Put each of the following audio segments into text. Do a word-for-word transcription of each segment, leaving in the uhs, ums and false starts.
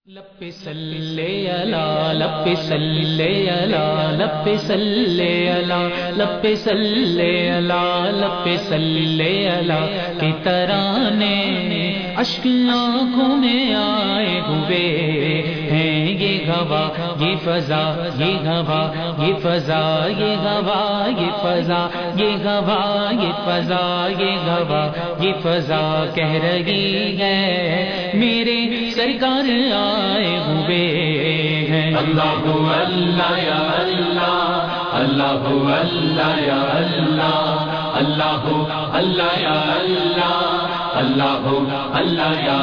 لب صلی علی لب صلی علی لب صلی علی لب صلی علی لب صلی علی کے ترانے اشک آنکھوں میں آئے ہوئے ہیں، یہ گواہ یہ فضا یہ گواہ یہ فضا یہ گواہ یہ فضا یہ گواہ یہ فضا یہ گواہ یہ فضا کہہ رہی ہے میرے سرکار آئے ہوئے ہیں۔ اللہ اللہ یا اللہ اللہ اللہ یا اللہ اللہ اللہ یا اللہ اللہ اللہ یا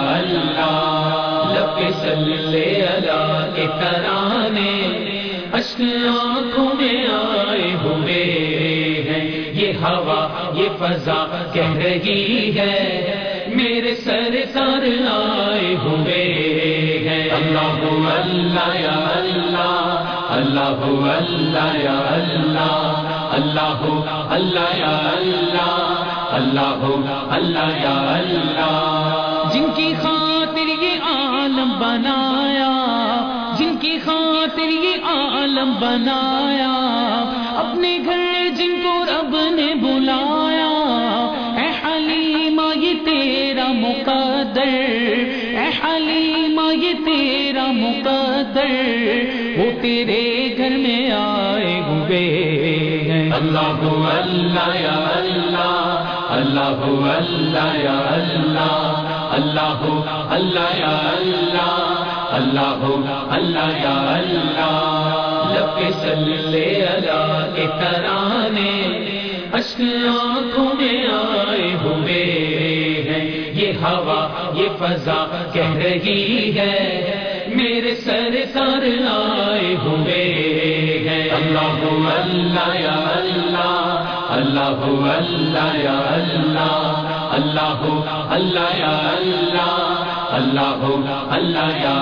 اللہ لب صلی علی کے ترانے اشک آنکھوں میں آئے ہوئے ہیں، یہ ہوا یہ فضا کہہ رہی ہے میرے سرکار آئے ہوئے ہیں۔ اللہ اللہ یا اللہ اللہ اللہ یا اللہ اللہ اللہ یا اللہ اللہ اللہ یا اللہ جن کی خاطر یہ عالم بنایا جن کی خاطر یہ عالم بنایا اپنے گھر جن کو رب نے بلایا، اے حلیمہ یہ تیرا مقدر اے حلیمہ یہ تیرا مقدر وہ تیرے گھر میں آئے ہوئے ہیں۔ اللہ اللہ یا اللہ اللہ اللہ یا اللہ اللہ اللہ یا اللہ اللہ اللہ یا اللہ لب صلی علی کے ترانے اشک آنکھوں میں آئے ہوئے ہیں، یہ ہوا یہ فضا کہہ رہی ہے میرے سرکار آئے ہوئے ہیں۔ اللہ اللہ یا اللہ اللہ اللہ یا اللہ اللہ اللہ یا اللہ اللہ اللہ یا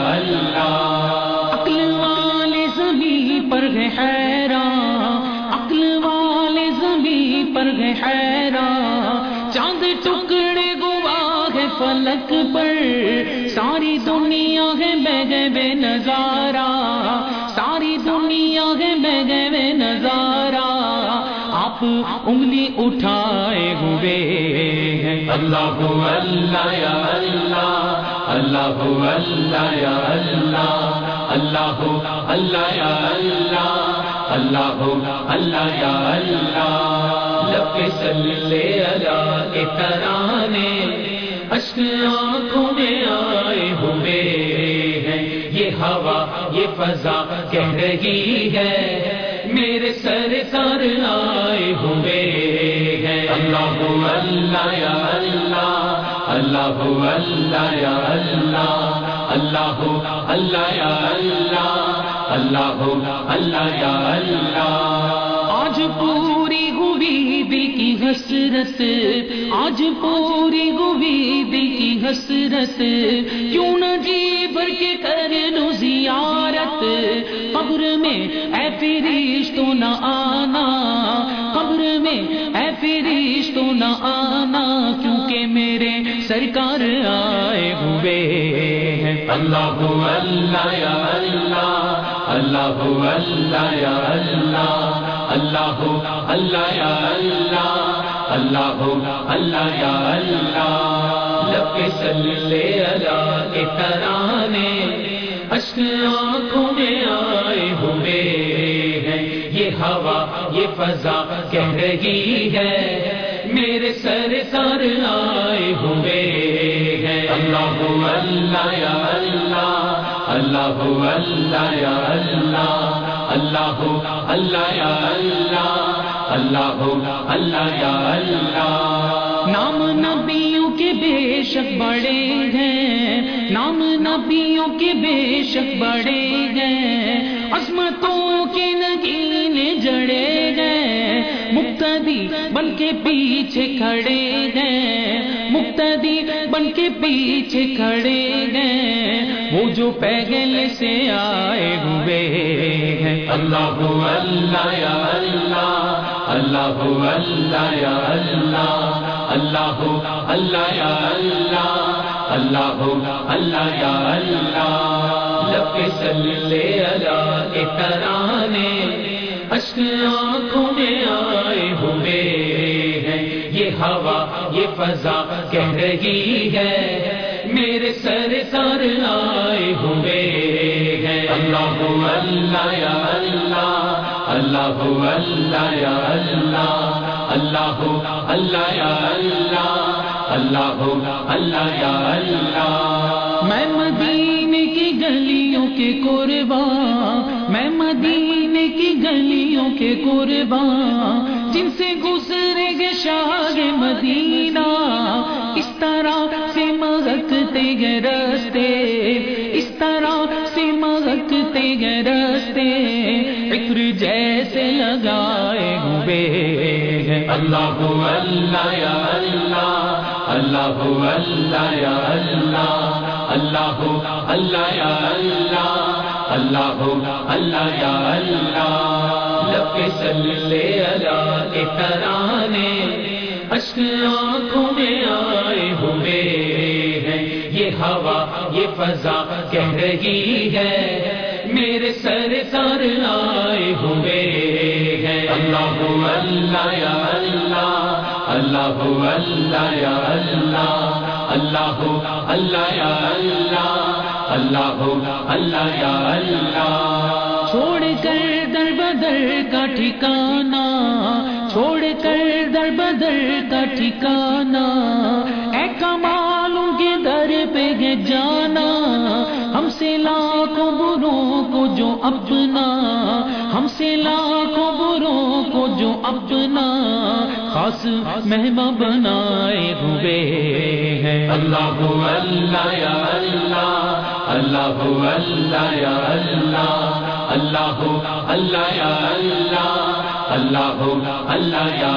اللہ عقل والے زمین پر ہے حیران عقل والے زمین پر ہے حیران چاند ٹکڑے گواہ ہے فلک پر ساری دنیا ہے بے بے نظارہ ساری دنیا ہے بے بے نظارہ آپ انگلی اٹھائے ہوئے ہیں۔ اللہ اللہ یا اللہ اللہ اللہ یا اللہ اللہ اللہ یا اللہ اللہ اللہ یا اللہ لب صلی علی کے ترانے اشک آنکھوں میں آئے ہوئے ہیں، یہ ہوا یہ فضا کہہ رہی ہے میرے سرکار آئے ہوئے ہیں۔ اللہ اللہ یا اللہ اللہ اللہ یا اللہ اللہ اللہ یا اللہ اللہ اللہ یا اللہ آج پوری ہوئی دل کی حسرت آج پوری ہوئی دل کی حسرت کیوں نہ جی بھر کے کر لوں زیارت قبر میں اے فرشتو نہ آنا قبر میں اے فرشتو نہ آنا کیونکہ میرے سرکار آئے ہوئے ہیں۔ اللہ اللہ یا اللہ اللہ اللہ یا اللہ اللہ اللہ یا اللہ اللہ اللہ یا اللہ لب صلی علی کے ترانے اشک آنکھوں میں آئے ہوئے ہیں، یہ ہوا یہ فضا کہہ رہی ہے میرے سرکار آئے ہوئے ہیں۔ اللہ اللہ یا اللہ اللہ اللہ یا اللہ اللہ اللہ یا اللہ اللہ اللہ یا اللہ نام نبیوں کے بے شک بڑے ہیں نام نبیوں کے بے شک بڑے ہیں عظمتوں کے نگینے جڑے ہیں مقتدی بن کے پیچھے کھڑے ہیں مقتدی بن کے پیچھے کھڑے ہیں وہ جو پہلے سے آئے ہوئے ہیں۔ اللہ اللہ یا اللہ اللہ اللہ یا اللہ اللہ اللہ یا اللہ اللہ اللہ یا اللہ لب پہ صلی اللہ کے ترانے اشک آنکھوں میں آئے ہوئے ہیں، یہ ہوا یہ فضا کہہ رہی ہے میرے سرکار آئے ہوئے ہیں۔ اللہ اللہ یا اللہ، اللہ اللہ یا اللہ، اللہ اللہ یا اللہ، اللہ اللہ یا اللہ۔ میں مدینے کی گلیوں کے قربان، میں مدینے کی گلیوں کے قربان، جن سے گزرے گے شاہ مدینہ، اس طرح سے مغکتے گئے راستے، اس طرح سے مغکتے گئے راستے، عطر جیسے لگائے ہوئے ہیں۔ اللہ اللہ یا اللہ، اللہ اللہ یا اللہ، اللہ اللہ یا اللہ، اللہ اللہ یا اللہ۔ لب پہ صلی اللہ کے ترانے اشک آنکھوں میں آئے ہوئے ہیں، یہ ہوا یہ فضا کہہ رہی ہے میرے سرکار آئے ہوئے ہیں۔ اللہ اللہ یا اللہ، اللہ اللہ یا اللہ، اللہ اللہ یا اللہ، اللہ اللہ یا اللہ۔ چھوڑ کر در بدر کا ٹھکانہ، چھوڑ کر در بدر کا ٹھکانہ، اے کمالوں کے در پہ گے جانا، ہم سے لاکھوں بروں کو جو اپنا، ہم سے لاکھوں بروں کو جو اپنا خاص مہمان بنائے ہوئے ہیں۔ اللہ اللہ یا اللہ، اللہ اللہ یا اللہ، اللہ اللہ یا اللہ، اللہ اللہ یا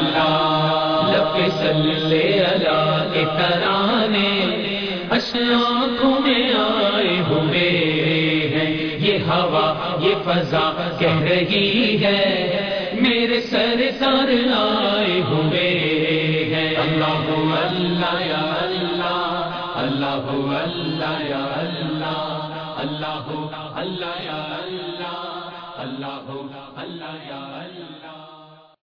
اللہ۔ لب پہ صلی اللہ کے ترانے اشک آنکھوں میں آئے ہوئے ہیں، یہ ہوا یہ فضا کہہ رہی ہے میرے سرکار آئے ہوئے ہیں۔ اللہ اللہ یا اللہ، اللہ اللہ یا اللہ، اللہ اللہ یا اللہ، اللہ اللہ یا اللہ۔